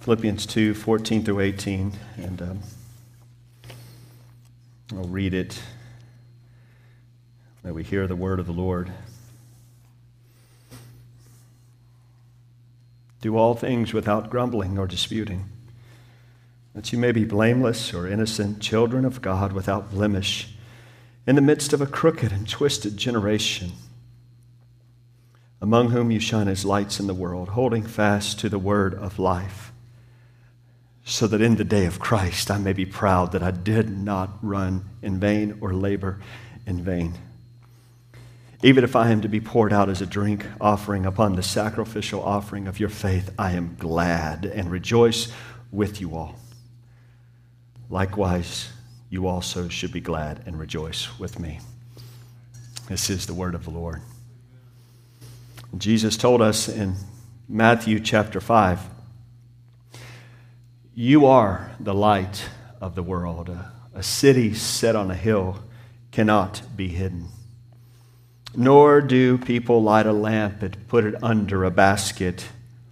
Philippians 2, 14 through 18, and I'll read it. May we hear the word of the Lord. Do all things without grumbling or disputing, that you may be blameless or innocent, children of God without blemish, in the midst of a crooked and twisted generation, among whom you shine as lights in the world, holding fast to the word of life, so that in the day of Christ I may be proud that I did not run in vain or labor in vain. Even if I am to be poured out as a drink offering upon the sacrificial offering of your faith, I am glad and rejoice with you all. Likewise, you also should be glad and rejoice with me. This is the word of the Lord. Jesus told us in Matthew chapter 5, you are the light of the world. A city set on a hill cannot be hidden. Nor do people light a lamp and put it under a basket,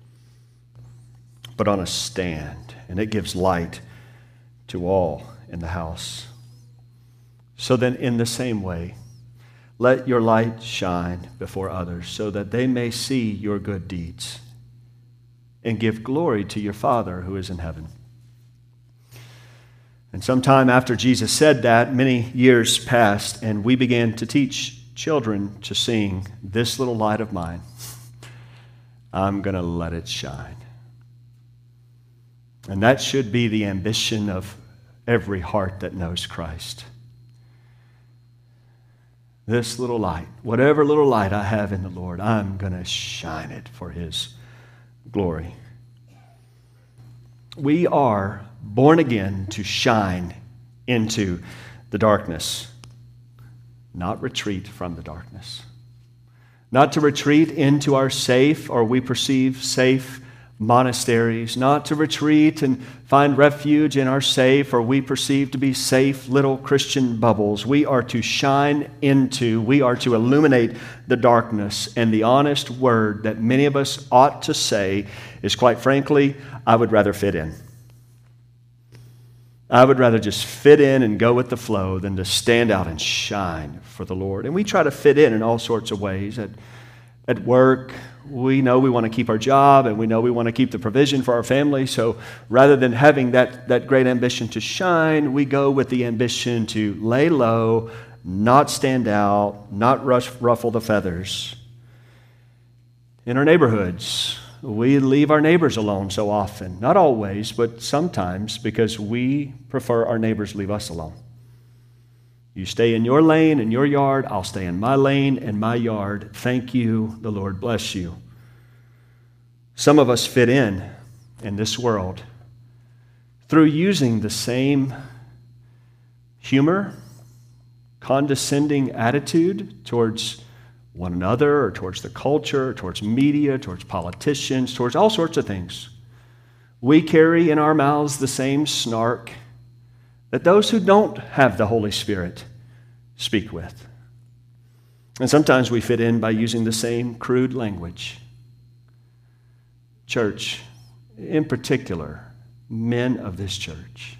but on a stand, and it gives light to all in the house. So then, in the same way, let your light shine before others, so that they may see your good deeds and give glory to your Father who is in heaven. And sometime after Jesus said that, many years passed, and we began to teach children to sing, "This little light of mine, I'm going to let it shine." And that should be the ambition of every heart that knows Christ. This little light, whatever little light I have in the Lord, I'm going to shine it for His glory. We are born again to shine into the darkness, not retreat from the darkness. Not to retreat into our safe, or we perceive safe monasteries, not to retreat and find refuge in our safe, or we perceive to be safe little Christian bubbles. We are to shine into, we are to illuminate the darkness. And the honest word that many of us ought to say is, quite frankly, I would rather fit in. I would rather just fit in and go with the flow than to stand out and shine for the Lord. And we try to fit in all sorts of ways. At work, we know we want to keep our job, and we know we want to keep the provision for our family. So rather than having that great ambition to shine, we go with the ambition to lay low, not stand out, not ruffle the feathers. In our neighborhoods, we leave our neighbors alone so often. Not always, but sometimes, because we prefer our neighbors leave us alone. You stay in your lane, in your yard. I'll stay in my lane, in my yard. Thank you. The Lord bless you. Some of us fit in this world through using the same humor, condescending attitude towards one another, or towards the culture, or towards media, towards politicians, towards all sorts of things. We carry in our mouths the same snark that those who don't have the Holy Spirit speak with. And sometimes we fit in by using the same crude language. Church, in particular, men of this church,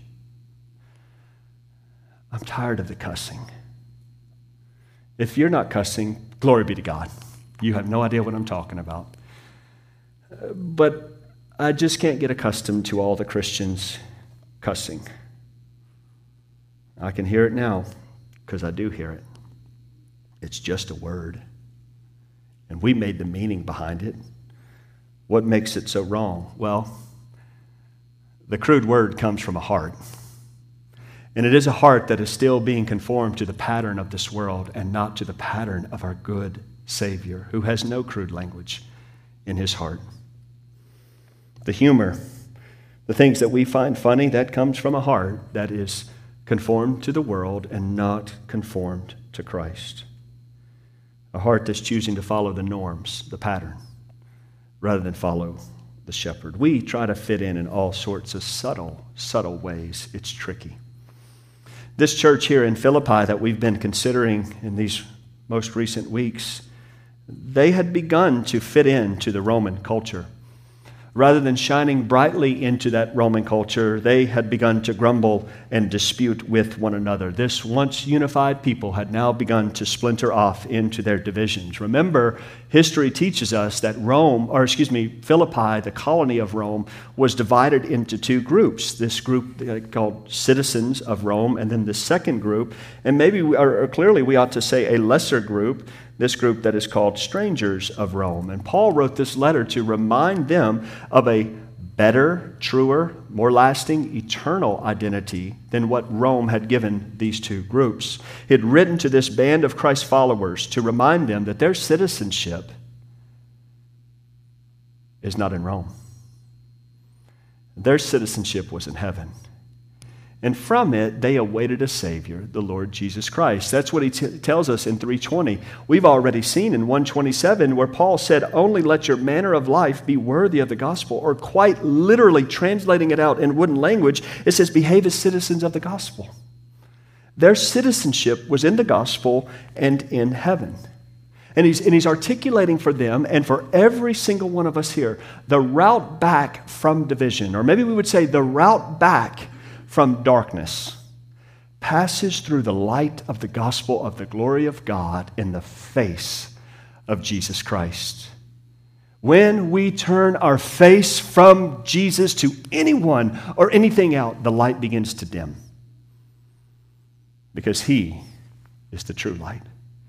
I'm tired of the cussing. If you're not cussing, glory be to God. You have no idea what I'm talking about. But I just can't get accustomed to all the Christians cussing. I can hear it now because I do hear it. It's just a word. And we made the meaning behind it. What makes it so wrong? Well, the crude word comes from a heart. And it is a heart that is still being conformed to the pattern of this world and not to the pattern of our good Savior, who has no crude language in his heart. The humor, the things that we find funny, that comes from a heart that is conformed to the world and not conformed to Christ. A heart that's choosing to follow the norms, the pattern, rather than follow the shepherd. We try to fit in all sorts of subtle ways. It's tricky. This church here in Philippi that we've been considering in these most recent weeks, they had begun to fit into the Roman culture. Rather than shining brightly into that Roman culture, they had begun to grumble and dispute with one another. This once unified people had now begun to splinter off into their divisions. Remember, history teaches us that Philippi, the colony of Rome, was divided into two groups. This group called citizens of Rome, and then the second group, and clearly we ought to say a lesser group, this group that is called strangers of Rome. And Paul wrote this letter to remind them of a better, truer, more lasting, eternal identity than what Rome had given these two groups. He had written to this band of Christ followers to remind them that their citizenship is not in Rome. Their citizenship was in heaven. And from it, they awaited a Savior, the Lord Jesus Christ. That's what he tells us in 3:20. We've already seen in 1:27 where Paul said, only let your manner of life be worthy of the gospel, or quite literally translating it out in wooden language, it says, behave as citizens of the gospel. Their citizenship was in the gospel and in heaven. And he's articulating for them and for every single one of us here the route back from division, or maybe we would say the route back from darkness, passes through the light of the gospel of the glory of God in the face of Jesus Christ. When we turn our face from Jesus to anyone or anything else, the light begins to dim, because he is the true light.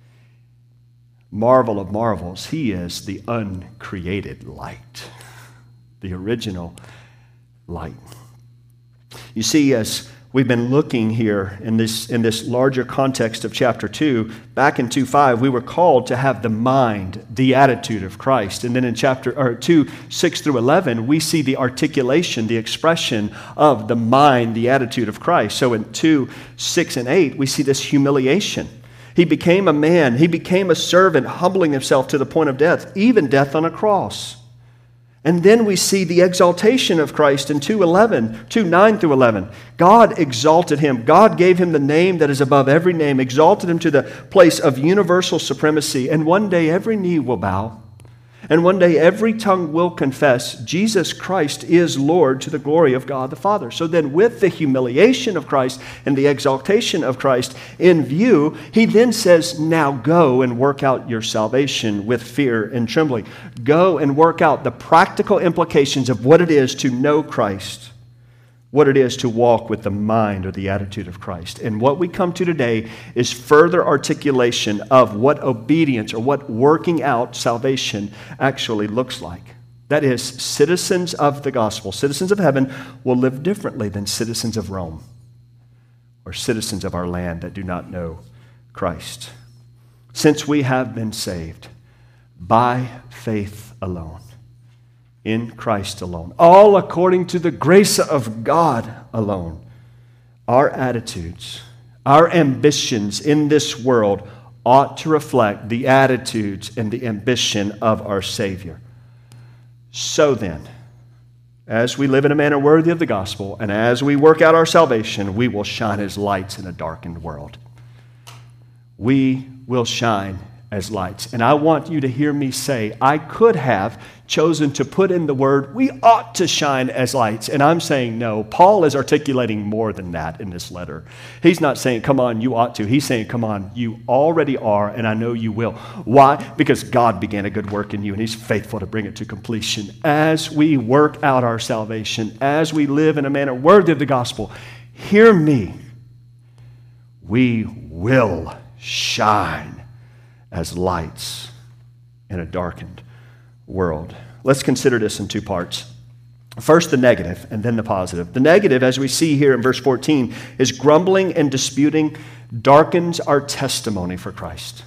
Marvel of marvels, he is the uncreated light, the original light. You see, as we've been looking here in this larger context of chapter 2, back in 2:5, we were called to have the mind, the attitude of Christ. And then in chapter 2, 6 through 11, we see the articulation, the expression of the mind, the attitude of Christ. So in 2, 6, and 8, we see this humiliation. He became a man. He became a servant, humbling himself to the point of death, even death on a cross. And then we see the exaltation of Christ in 2:9 through 11. God exalted him. God gave him the name that is above every name, exalted him to the place of universal supremacy. And one day every knee will bow. And one day every tongue will confess Jesus Christ is Lord to the glory of God the Father. So then with the humiliation of Christ and the exaltation of Christ in view, he then says, now go and work out your salvation with fear and trembling. Go and work out the practical implications of what it is to know Christ, what it is to walk with the mind or the attitude of Christ. And what we come to today is further articulation of what obedience or what working out salvation actually looks like. That is, citizens of the gospel, citizens of heaven, will live differently than citizens of Rome or citizens of our land that do not know Christ. Since we have been saved by faith alone, in Christ alone, all according to the grace of God alone, our attitudes, our ambitions in this world ought to reflect the attitudes and the ambition of our Savior. So then, as we live in a manner worthy of the gospel, and as we work out our salvation, we will shine as lights in a darkened world. We will shine as lights. And I want you to hear me say, I could have chosen to put in the word, we ought to shine as lights. And I'm saying no. Paul is articulating more than that in this letter. He's not saying, come on, you ought to. He's saying, come on, you already are, and I know you will. Why? Because God began a good work in you, and he's faithful to bring it to completion. As we work out our salvation, as we live in a manner worthy of the gospel, hear me, we will shine as lights in a darkened world. Let's consider this in two parts. First, the negative, and then the positive. The negative, as we see here in verse 14, is grumbling and disputing darkens our testimony for Christ.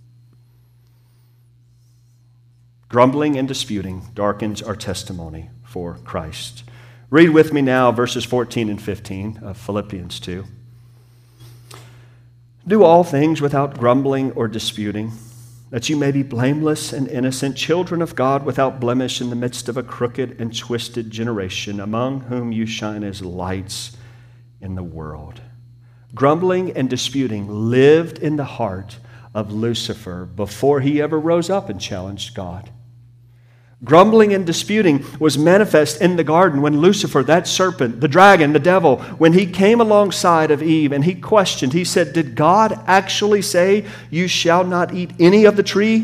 Grumbling and disputing darkens our testimony for Christ. Read with me now verses 14 and 15 of Philippians 2. Do all things without grumbling or disputing, that you may be blameless and innocent, children of God without blemish in the midst of a crooked and twisted generation, among whom you shine as lights in the world. Grumbling and disputing lived in the heart of Lucifer before he ever rose up and challenged God. Grumbling and disputing was manifest in the garden when Lucifer, that serpent, the dragon, the devil, when he came alongside of Eve and he questioned, he said, did God actually say you shall not eat any of the tree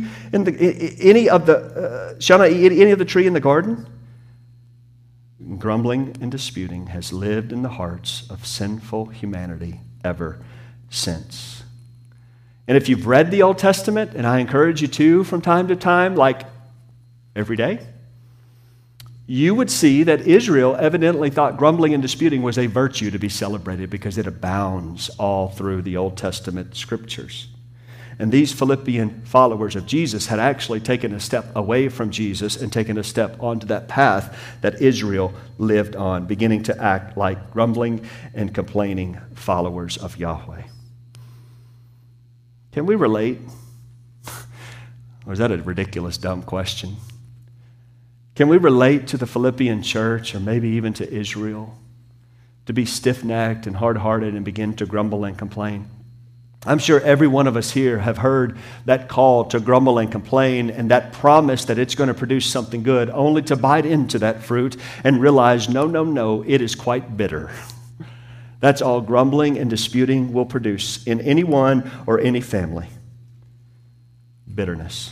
shall not eat any of the tree in the garden? Grumbling and disputing has lived in the hearts of sinful humanity ever since. And if you've read the Old Testament, and I encourage you to from time to time, like every day, you would see that Israel evidently thought grumbling and disputing was a virtue to be celebrated because it abounds all through the Old Testament scriptures. And these Philippian followers of Jesus had actually taken a step away from Jesus and taken a step onto that path that Israel lived on, beginning to act like grumbling and complaining followers of Yahweh. Can we relate? Or is that a ridiculous, dumb question? Can we relate to the Philippian church, or maybe even to Israel, to be stiff-necked and hard-hearted and begin to grumble and complain? I'm sure every one of us here have heard that call to grumble and complain and that promise that it's going to produce something good, only to bite into that fruit and realize, no, it is quite bitter. That's all grumbling and disputing will produce in anyone or any family. Bitterness.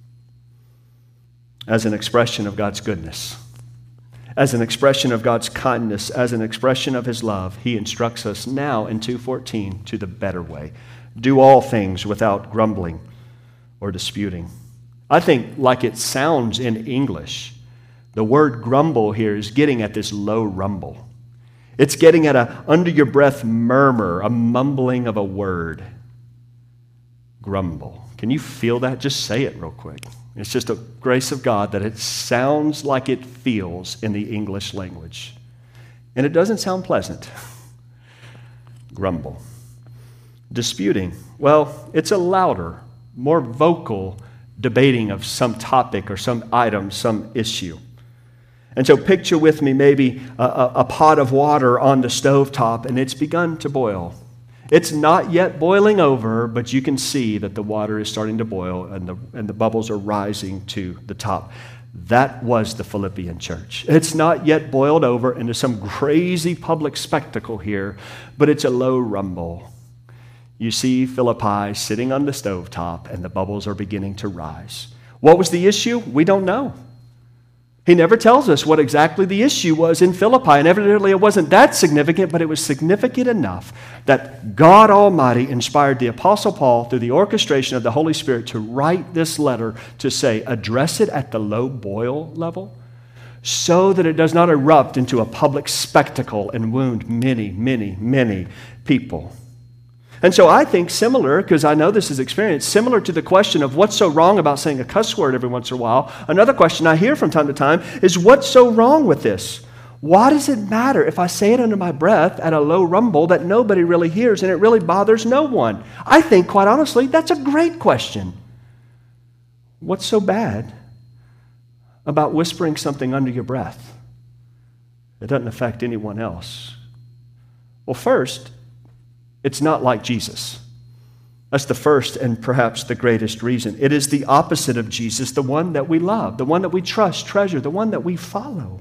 As an expression of God's goodness, as an expression of God's kindness, as an expression of His love, He instructs us now in 2:14 to the better way. Do all things without grumbling or disputing. I think, like it sounds in English, the word grumble here is getting at this low rumble. It's getting at a under-your-breath murmur, a mumbling of a word. Grumble. Can you feel that? Just say it real quick. It's just a grace of God that it sounds like it feels in the English language. And it doesn't sound pleasant. Grumble. Disputing. Well, it's a louder, more vocal debating of some topic or some item, some issue. And so picture with me maybe a pot of water on the stovetop, and it's begun to boil. It's not yet boiling over, but you can see that the water is starting to boil and the bubbles are rising to the top. That was the Philippian church. It's not yet boiled over into some crazy public spectacle here, but it's a low rumble. You see Philippi sitting on the stovetop and the bubbles are beginning to rise. What was the issue? We don't know. He never tells us what exactly the issue was in Philippi, and evidently it wasn't that significant, but it was significant enough that God Almighty inspired the Apostle Paul through the orchestration of the Holy Spirit to write this letter to say, address it at the low boil level so that it does not erupt into a public spectacle and wound many, many, many people. And so I think similar, because I know this is experience, similar to the question of what's so wrong about saying a cuss word every once in a while, another question I hear from time to time is what's so wrong with this? Why does it matter if I say it under my breath at a low rumble that nobody really hears and it really bothers no one? I think, quite honestly, that's a great question. What's so bad about whispering something under your breath? It doesn't affect anyone else. Well, first, it's not like Jesus. That's the first and perhaps the greatest reason. It is the opposite of Jesus, the one that we love, the one that we trust, treasure, the one that we follow.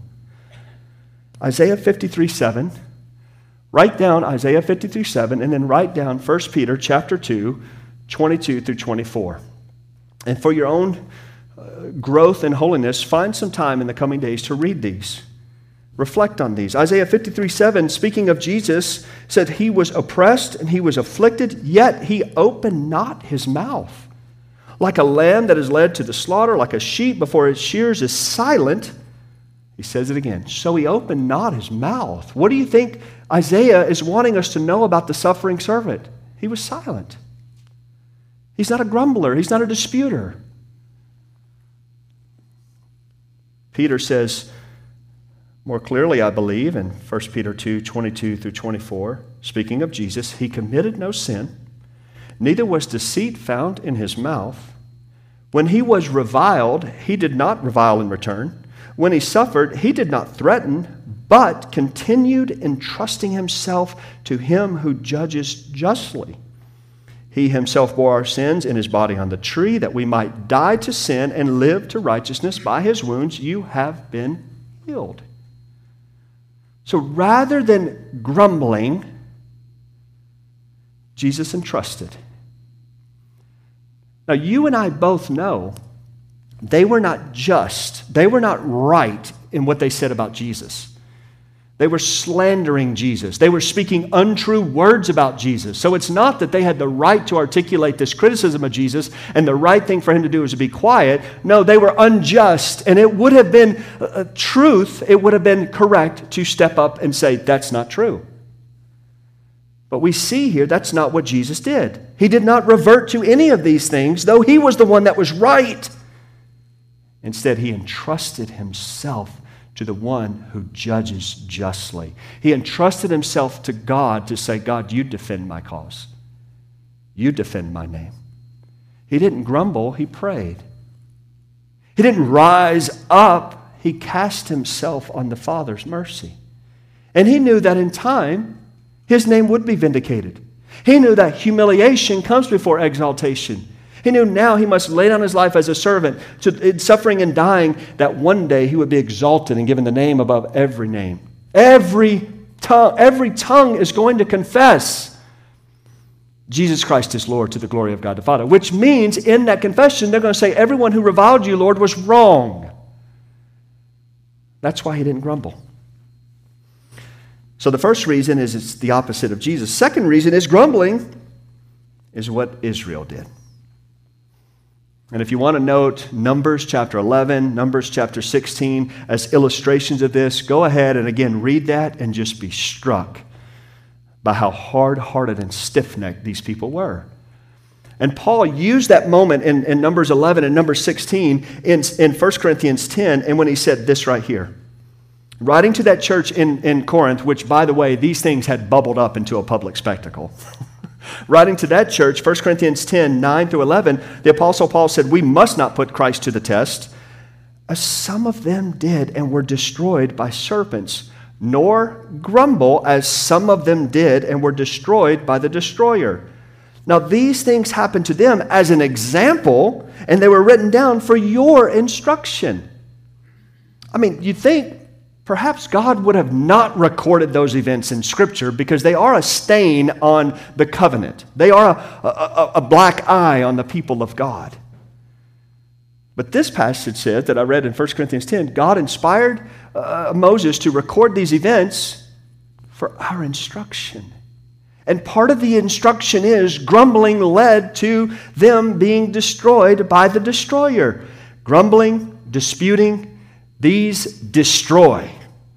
Isaiah 53:7. Write down Isaiah 53:7 and then write down 1 Peter chapter 2, 22 through 24. And for your own growth and holiness, find some time in the coming days to read these. Reflect on these. Isaiah 53:7, speaking of Jesus, said he was oppressed and he was afflicted, yet he opened not his mouth. Like a lamb that is led to the slaughter, like a sheep before its shears is silent. He says it again. So he opened not his mouth. What do you think Isaiah is wanting us to know about the suffering servant? He was silent. He's not a grumbler. He's not a disputer. Peter says, more clearly, I believe, in 1 Peter 2, 22 through 24, speaking of Jesus, he committed no sin, neither was deceit found in his mouth. When he was reviled, he did not revile in return. When he suffered, he did not threaten, but continued entrusting himself to him who judges justly. He himself bore our sins in his body on the tree, that we might die to sin and live to righteousness. By his wounds you have been healed. So rather than grumbling, Jesus entrusted. Now, you and I both know they were not just, they were not right in what they said about Jesus. They were slandering Jesus. They were speaking untrue words about Jesus. So it's not that they had the right to articulate this criticism of Jesus and the right thing for him to do was to be quiet. No, they were unjust. And it would have been truth, it would have been correct to step up and say, that's not true. But we see here that's not what Jesus did. He did not revert to any of these things, though he was the one that was right. Instead, he entrusted himself to the one who judges justly. He entrusted himself to God to say, God, you defend my cause. You defend my name. He didn't grumble, he prayed. He didn't rise up, he cast himself on the Father's mercy. And he knew that in time, his name would be vindicated. He knew that humiliation comes before exaltation. He knew now he must lay down his life as a servant, in suffering and dying, that one day he would be exalted and given the name above every name. Every tongue is going to confess Jesus Christ is Lord to the glory of God the Father, which means in that confession they're going to say, everyone who reviled you, Lord, was wrong. That's why he didn't grumble. So the first reason is it's the opposite of Jesus. Second reason is grumbling is what Israel did. And if you want to note Numbers chapter 11, Numbers chapter 16 as illustrations of this, go ahead and again read that and just be struck by how hard-hearted and stiff-necked these people were. And Paul used that moment in Numbers 11 and Numbers 16 in 1 Corinthians 10, and when he said this right here, writing to that church in Corinth, which, by the way, these things had bubbled up into a public spectacle. Writing to that church, 1 Corinthians 10, 9 through 11, the Apostle Paul said, we must not put Christ to the test, as some of them did and were destroyed by serpents, nor grumble as some of them did and were destroyed by the destroyer. Now these things happened to them as an example, and they were written down for your instruction. I mean, you'd think perhaps God would have not recorded those events in Scripture because they are a stain on the covenant. They are a black eye on the people of God. But this passage says that I read in 1 Corinthians 10, God inspired Moses to record these events for our instruction. And part of the instruction is grumbling led to them being destroyed by the destroyer. Grumbling, disputing, these destroy.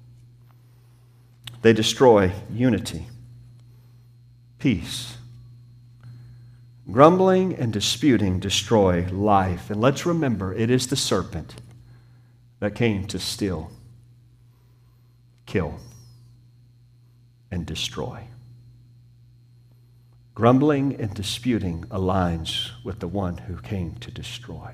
They destroy unity, peace. Grumbling and disputing destroy life. And let's remember, it is the serpent that came to steal, kill, and destroy. Grumbling and disputing aligns with the one who came to destroy.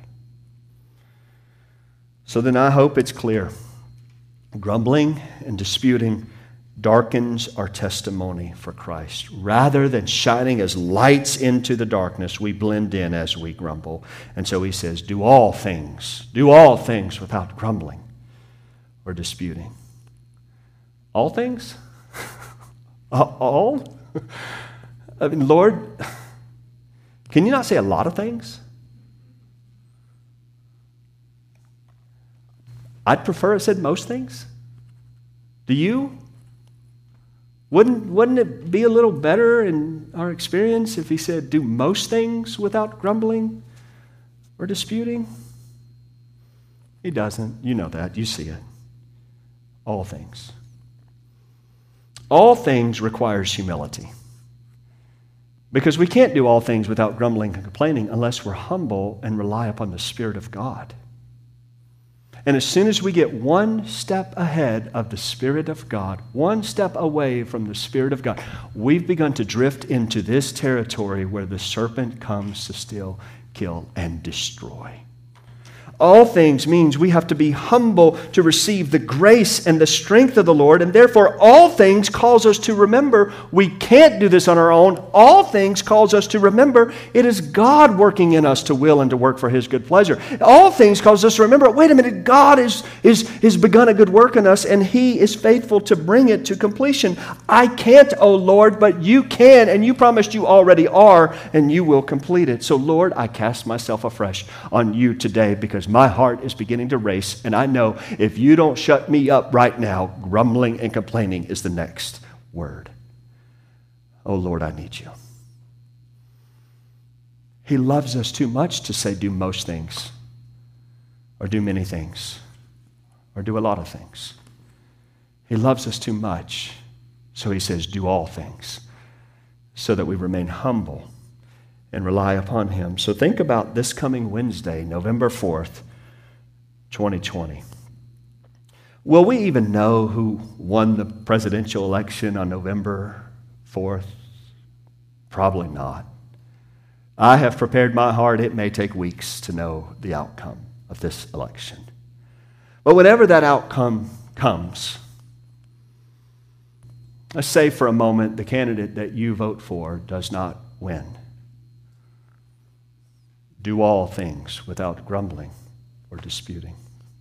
So then I hope it's clear. Grumbling and disputing darkens our testimony for Christ. Rather than shining as lights into the darkness, we blend in as we grumble. And so he says, do all things without grumbling or disputing. All things? All? I mean, Lord, can you not say a lot of things? I'd prefer it said most things. Do you? Wouldn't it be a little better in our experience if he said, do most things without grumbling or disputing? He doesn't. You know that. You see it. All things. All things requires humility. Because we can't do all things without grumbling and complaining unless we're humble and rely upon the Spirit of God. And as soon as we get one step ahead of the Spirit of God, one step away from the Spirit of God, we've begun to drift into this territory where the serpent comes to steal, kill, and destroy. All things means we have to be humble to receive the grace and the strength of the Lord, and therefore all things calls us to remember we can't do this on our own. All things calls us to remember it is God working in us to will and to work for His good pleasure. All things calls us to remember, wait a minute, God is begun a good work in us, and He is faithful to bring it to completion. I can't, O Lord, but You can, and You promised You already are, and You will complete it. So Lord, I cast myself afresh on You today, because my heart is beginning to race, and I know if You don't shut me up right now, grumbling and complaining is the next word. Oh Lord, I need You. He loves us too much to say do most things, or do many things, or do a lot of things. He loves us too much, so He says do all things, so that we remain humble and rely upon Him. So think about this coming Wednesday, November 4th, 2020. Will we even know who won the presidential election on November 4th? Probably not. I have prepared my heart. It may take weeks to know the outcome of this election. But whenever that outcome comes, let's say for a moment the candidate that you vote for does not win. Do all things without grumbling or disputing.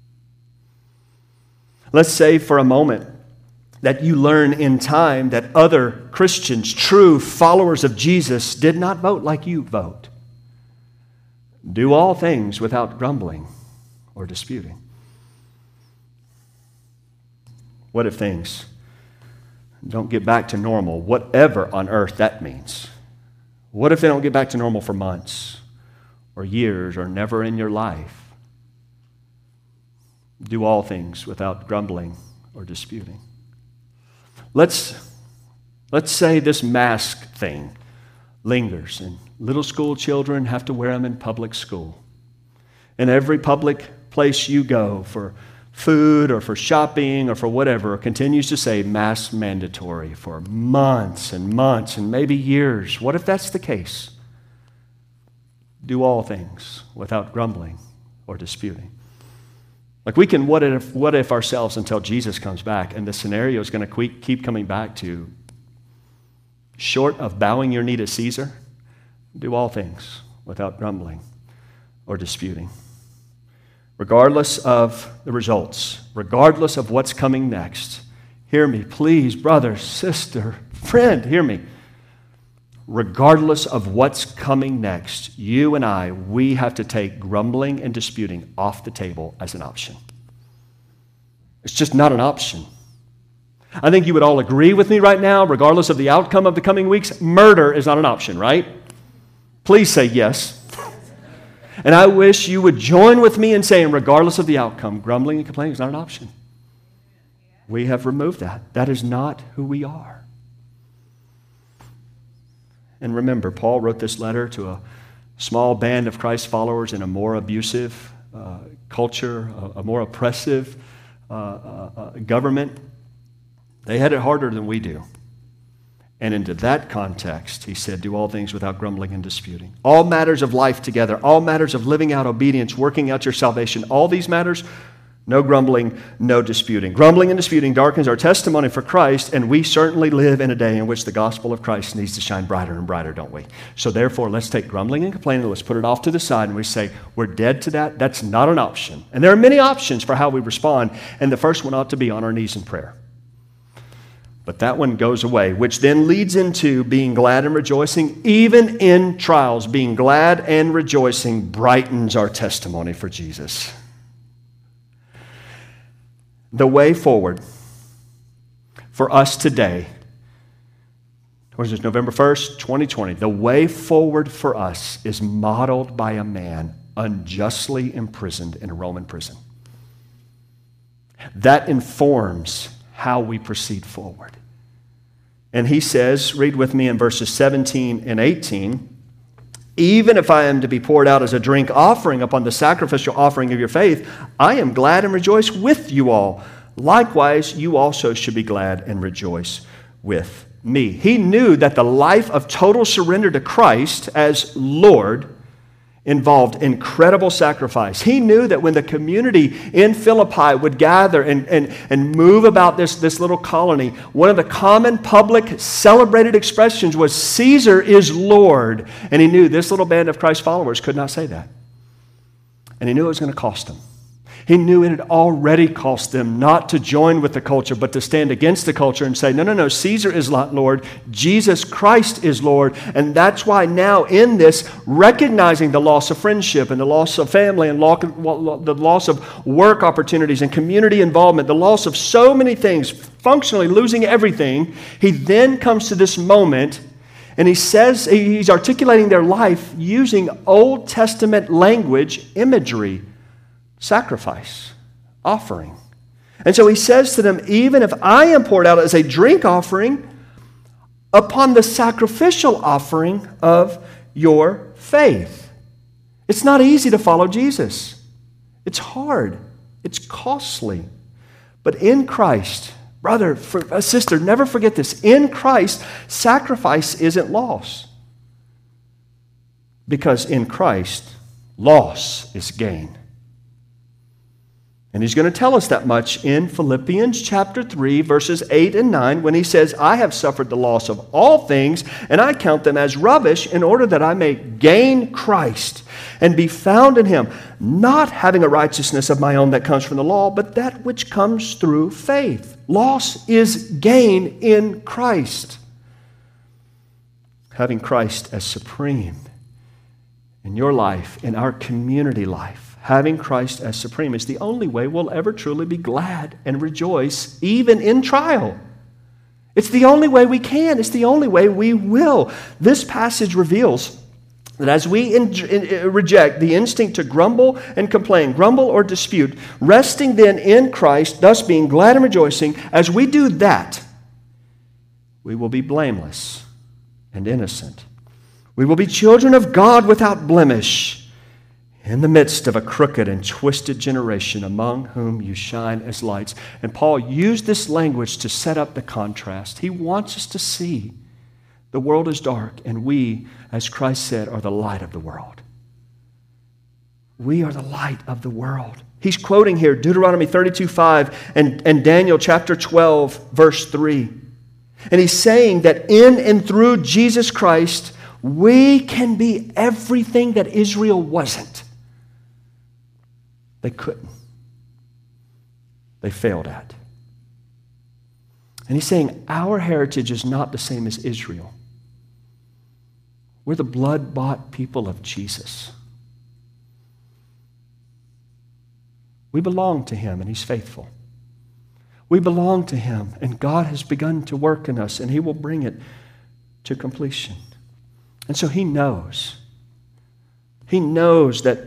Let's say for a moment that you learn in time that other Christians, true followers of Jesus, did not vote like you vote. Do all things without grumbling or disputing. What if things don't get back to normal, whatever on earth that means? What if they don't get back to normal for months or years or never in your life? Do all things without grumbling or disputing. Let's say this mask thing lingers, and little school children have to wear them in public school. And every public place you go for food or for shopping or for whatever continues to say mask mandatory for months and months and maybe years. What if that's the case? Do all things without grumbling or disputing. Like we can what if ourselves until Jesus comes back, and the scenario is going to keep coming back to, short of bowing your knee to Caesar, do all things without grumbling or disputing. Regardless of the results, regardless of what's coming next, hear me, please, brother, sister, friend, hear me. Regardless of what's coming next, you and I, we have to take grumbling and disputing off the table as an option. It's just not an option. I think you would all agree with me right now, regardless of the outcome of the coming weeks, murder is not an option, right? Please say yes. And I wish you would join with me in saying, regardless of the outcome, grumbling and complaining is not an option. We have removed that. That is not who we are. And remember, Paul wrote this letter to a small band of Christ followers in a more abusive culture, a more oppressive government. They had it harder than we do. And into that context, he said, do all things without grumbling and disputing. All matters of life together, all matters of living out obedience, working out your salvation, all these matters, no grumbling, no disputing. Grumbling and disputing darkens our testimony for Christ, and we certainly live in a day in which the gospel of Christ needs to shine brighter and brighter, don't we? So therefore, let's take grumbling and complaining, let's put it off to the side, and we say, we're dead to that. That's not an option. And there are many options for how we respond, and the first one ought to be on our knees in prayer. But that one goes away, which then leads into being glad and rejoicing, even in trials. Being glad and rejoicing brightens our testimony for Jesus. The way forward for us today, or is this November 1st, 2020, the way forward for us is modeled by a man unjustly imprisoned in a Roman prison. That informs how we proceed forward. And he says, read with me in verses 17 and 18, even if I am to be poured out as a drink offering upon the sacrificial offering of your faith, I am glad and rejoice with you all. Likewise, you also should be glad and rejoice with me. He knew that the life of total surrender to Christ as Lord involved incredible sacrifice. He knew that when the community in Philippi would gather and move about this little colony, one of the common public celebrated expressions was, Caesar is Lord. And he knew this little band of Christ followers could not say that. And he knew it was going to cost them. He knew it had already cost them not to join with the culture, but to stand against the culture and say, no, Caesar is not Lord. Jesus Christ is Lord. And that's why now in this, recognizing the loss of friendship and the loss of family and the loss of work opportunities and community involvement, the loss of so many things, functionally losing everything, he then comes to this moment and he says, he's articulating their life using Old Testament language, imagery, sacrifice, offering. And so he says to them, even if I am poured out as a drink offering upon the sacrificial offering of your faith. It's not easy to follow Jesus. It's hard. It's costly. But in Christ, brother, sister, never forget this. In Christ, sacrifice isn't loss. Because in Christ, loss is gain. And he's going to tell us that much in Philippians chapter 3, verses 8 and 9, when he says, I have suffered the loss of all things, and I count them as rubbish in order that I may gain Christ and be found in him, not having a righteousness of my own that comes from the law, but that which comes through faith. Loss is gain in Christ. Having Christ as supreme in your life, in our community life, having Christ as supreme is the only way we'll ever truly be glad and rejoice, even in trial. It's the only way we can. It's the only way we will. This passage reveals that as we reject the instinct to grumble and complain, grumble or dispute, resting then in Christ, thus being glad and rejoicing, as we do that, we will be blameless and innocent. We will be children of God without blemish, in the midst of a crooked and twisted generation among whom you shine as lights. And Paul used this language to set up the contrast. He wants us to see the world is dark, and we, as Christ said, are the light of the world. We are the light of the world. He's quoting here Deuteronomy 32:5 and Daniel chapter 12, verse 3. And he's saying that in and through Jesus Christ, we can be everything that Israel wasn't. They couldn't. They failed at. And he's saying our heritage is not the same as Israel. We're the blood-bought people of Jesus. We belong to him, and he's faithful. We belong to him, and God has begun to work in us, and he will bring it to completion. And so he knows. He knows that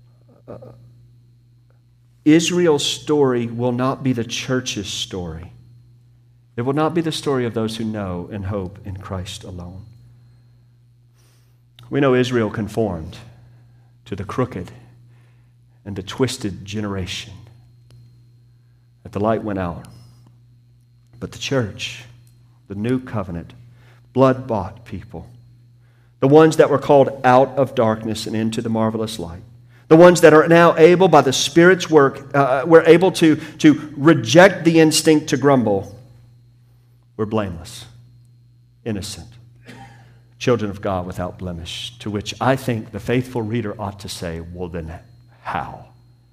Israel's story will not be the church's story. It will not be the story of those who know and hope in Christ alone. We know Israel conformed to the crooked and the twisted generation, that the light went out. But the church, the new covenant, blood-bought people, the ones that were called out of darkness and into the marvelous light, the ones that are now able, by the Spirit's work, we're able to reject the instinct to grumble. We're blameless, innocent, children of God without blemish, to which I think the faithful reader ought to say, well then, how?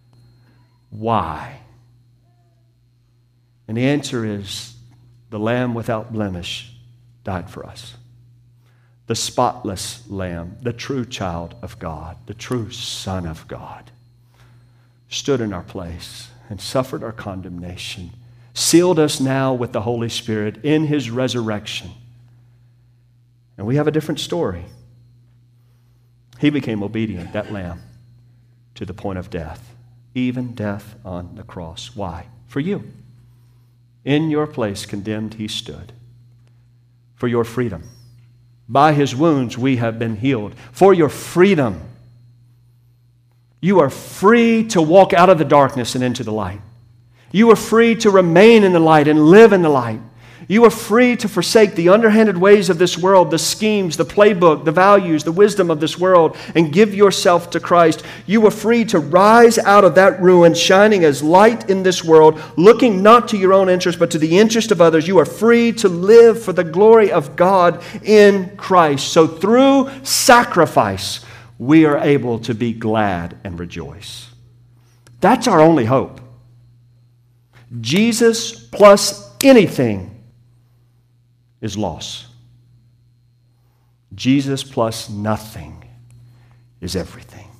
Why? And the answer is, the Lamb without blemish died for us. The spotless Lamb, the true child of God, the true Son of God, stood in our place and suffered our condemnation, sealed us now with the Holy Spirit in his resurrection. And we have a different story. He became obedient, that Lamb, to the point of death, even death on the cross. Why? For you. In your place condemned he stood. For your freedom. By his wounds we have been healed. For your freedom. You are free to walk out of the darkness and into the light. You are free to remain in the light and live in the light. You are free to forsake the underhanded ways of this world, the schemes, the playbook, the values, the wisdom of this world, and give yourself to Christ. You are free to rise out of that ruin, shining as light in this world, looking not to your own interest, but to the interest of others. You are free to live for the glory of God in Christ. So through sacrifice, we are able to be glad and rejoice. That's our only hope. Jesus plus anything is loss. Jesus plus nothing is everything.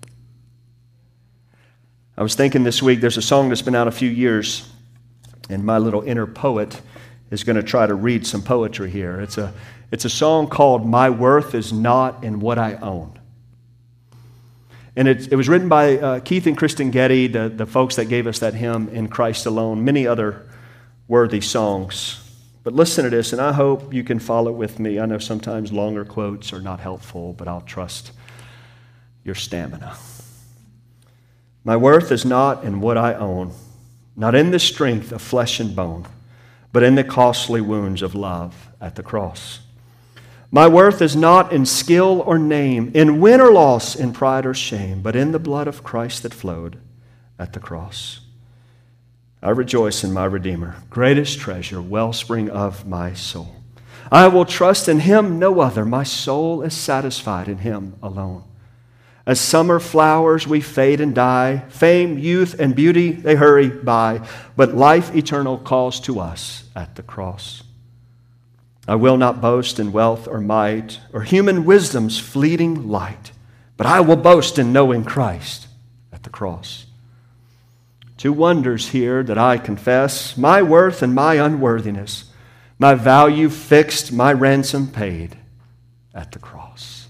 I was thinking this week, there's a song that's been out a few years, and my little inner poet is going to try to read some poetry here. It's a song called My Worth Is Not in What I Own. And it was written by Keith and Kristen Getty, the folks that gave us that hymn, In Christ Alone, many other worthy songs. But listen to this, and I hope you can follow with me. I know sometimes longer quotes are not helpful, but I'll trust your stamina. My worth is not in what I own, not in the strength of flesh and bone, but in the costly wounds of love at the cross. My worth is not in skill or name, in win or loss, in pride or shame, but in the blood of Christ that flowed at the cross. I rejoice in my Redeemer, greatest treasure, wellspring of my soul. I will trust in Him, no other. My soul is satisfied in Him alone. As summer flowers we fade and die, fame, youth, and beauty, they hurry by, but life eternal calls to us at the cross. I will not boast in wealth or might, or human wisdom's fleeting light, but I will boast in knowing Christ at the cross. Two wonders here that I confess, my worth and my unworthiness, my value fixed, my ransom paid at the cross.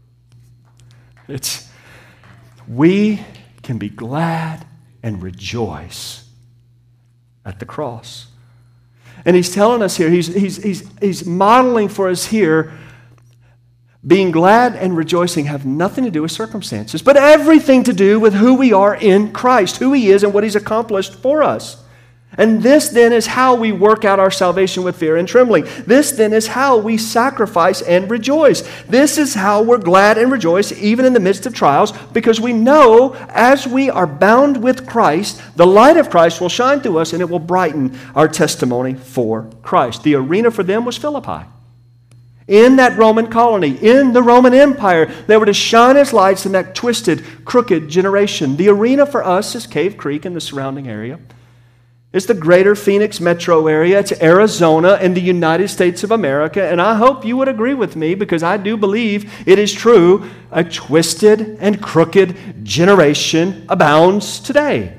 We can be glad and rejoice at the cross. And he's telling us here, he's modeling for us here, being glad and rejoicing have nothing to do with circumstances, but everything to do with who we are in Christ, who He is and what He's accomplished for us. And this then is how we work out our salvation with fear and trembling. This then is how we sacrifice and rejoice. This is how we're glad and rejoice even in the midst of trials, because we know as we are bound with Christ, the light of Christ will shine through us and it will brighten our testimony for Christ. The arena for them was Philippi. In that Roman colony, in the Roman Empire, they were to shine as lights in that twisted, crooked generation. The arena for us is Cave Creek and the surrounding area. It's the greater Phoenix metro area. It's Arizona and the United States of America. And I hope you would agree with me, because I do believe it is true. A twisted and crooked generation abounds today.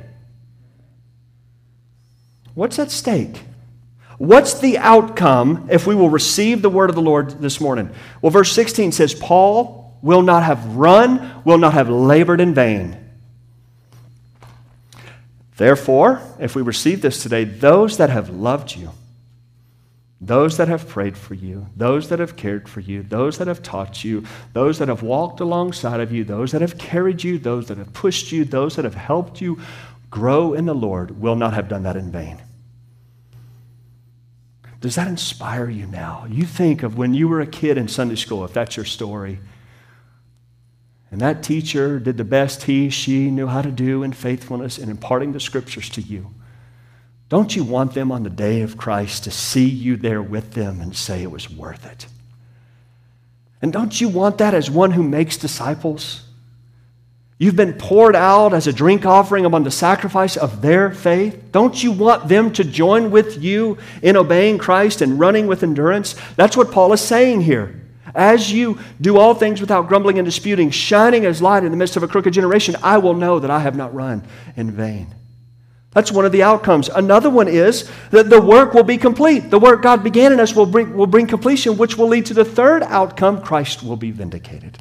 What's at stake? What's the outcome if we will receive the word of the Lord this morning? Well, verse 16 says, Paul will not have run, will not have labored in vain. Therefore, if we receive this today, those that have loved you, those that have prayed for you, those that have cared for you, those that have taught you, those that have walked alongside of you, those that have carried you, those that have pushed you, those that have helped you grow in the Lord will not have done that in vain. Does that inspire you now? You think of when you were a kid in Sunday school, if that's your story, and that teacher did the best she knew how to do in faithfulness in imparting the scriptures to you. Don't you want them on the day of Christ to see you there with them and say it was worth it? And don't you want that as one who makes disciples? You've been poured out as a drink offering upon the sacrifice of their faith. Don't you want them to join with you in obeying Christ and running with endurance? That's what Paul is saying here. As you do all things without grumbling and disputing, shining as light in the midst of a crooked generation, I will know that I have not run in vain. That's one of the outcomes. Another one is that the work will be complete. The work God began in us will bring completion, which will lead to the third outcome: Christ will be vindicated.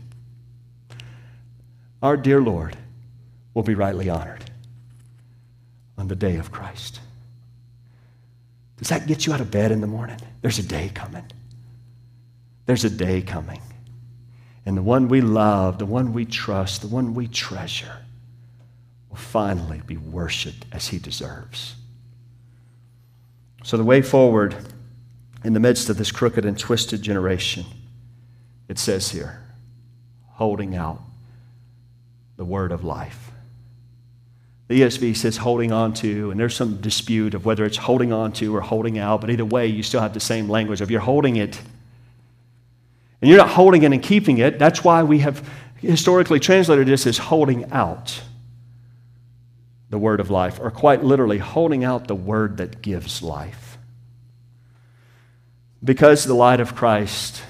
Our dear Lord will be rightly honored on the day of Christ. Does that get you out of bed in the morning? There's a day coming. There's a day coming. And the one we love, the one we trust, the one we treasure will finally be worshiped as He deserves. So the way forward in the midst of this crooked and twisted generation, it says here, holding out the word of life. The ESV says holding on to, and there's some dispute of whether it's holding on to or holding out, but either way, you still have the same language. If you're holding it, and you're not holding it and keeping it, that's why we have historically translated this as holding out the word of life, or quite literally, holding out the word that gives life. Because the light of Christ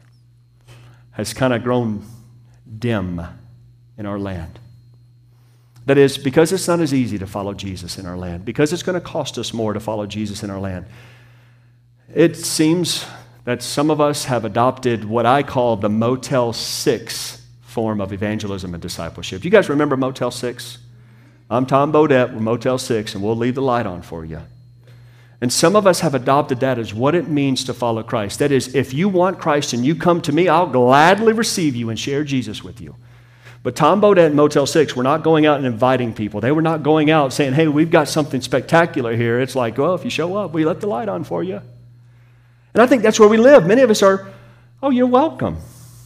has kind of grown dim in our land. That is, because it's not as easy to follow Jesus in our land, because it's going to cost us more to follow Jesus in our land, it seems that some of us have adopted what I call the Motel 6 form of evangelism and discipleship. You guys remember Motel 6? I'm Tom Bodette with Motel 6, and we'll leave the light on for you. And some of us have adopted that as what it means to follow Christ. That is, if you want Christ and you come to me, I'll gladly receive you and share Jesus with you. But Tom Bodette and Motel 6 were not going out and inviting people. They were not going out saying, hey, we've got something spectacular here. It's like, well, if you show up, we let the light on for you. And I think that's where we live. Many of us are, oh, you're welcome.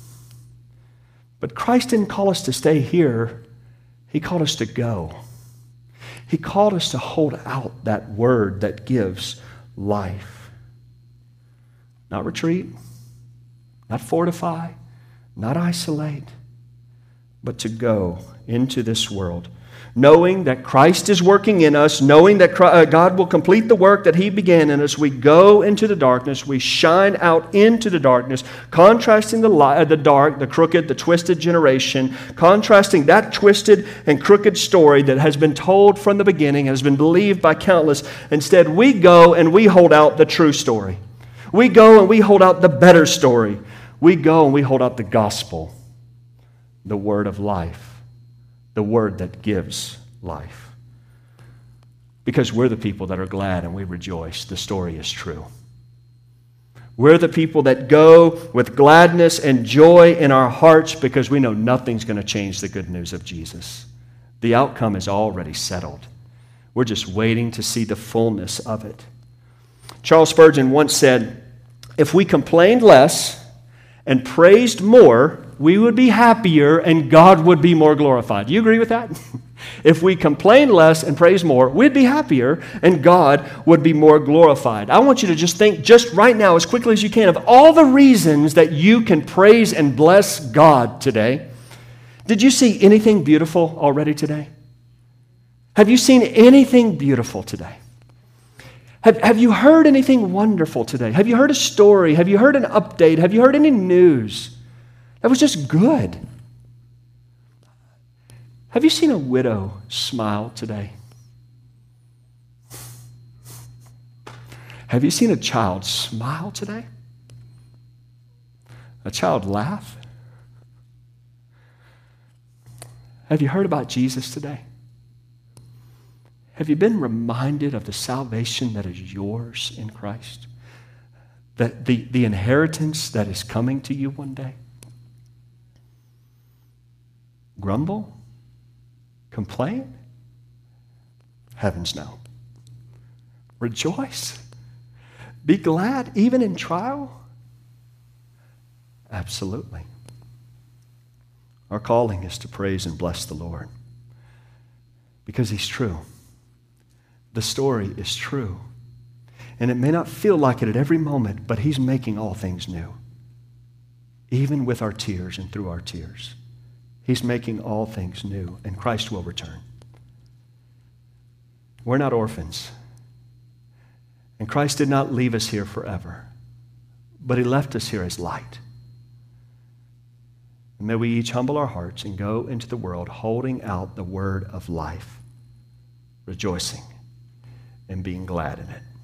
But Christ didn't call us to stay here. He called us to go. He called us to hold out that word that gives life. Not retreat, not fortify, not isolate, but to go into this world, knowing that Christ is working in us, knowing that God will complete the work that He began in us. We go into the darkness, we shine out into the darkness, contrasting the dark, the crooked, the twisted generation, contrasting that twisted and crooked story that has been told from the beginning, has been believed by countless. Instead, we go and we hold out the true story. We go and we hold out the better story. We go and we hold out the gospel, the word of life. The word that gives life. Because we're the people that are glad and we rejoice. The story is true. We're the people that go with gladness and joy in our hearts because we know nothing's going to change the good news of Jesus. The outcome is already settled. We're just waiting to see the fullness of it. Charles Spurgeon once said, if we complained less and praised more, we would be happier and God would be more glorified. Do you agree with that? If we complain less and praise more, we'd be happier and God would be more glorified. I want you to just think just right now, as quickly as you can, of all the reasons that you can praise and bless God today. Did you see anything beautiful already today? Have you seen anything beautiful today? Have you heard anything wonderful today? Have you heard a story? Have you heard an update? Have you heard any news? That was just good. Have you seen a widow smile today? Have you seen a child smile today? A child laugh? Have you heard about Jesus today? Have you been reminded of the salvation that is yours in Christ? That the inheritance that is coming to you one day? Grumble? Complain? Heavens no. Rejoice? Be glad even in trial? Absolutely. Our calling is to praise and bless the Lord because He's true. The story is true. And it may not feel like it at every moment, but He's making all things new. Even with our tears and through our tears. He's making all things new, and Christ will return. We're not orphans. And Christ did not leave us here forever, but He left us here as light. And may we each humble our hearts and go into the world holding out the word of life, rejoicing and being glad in it.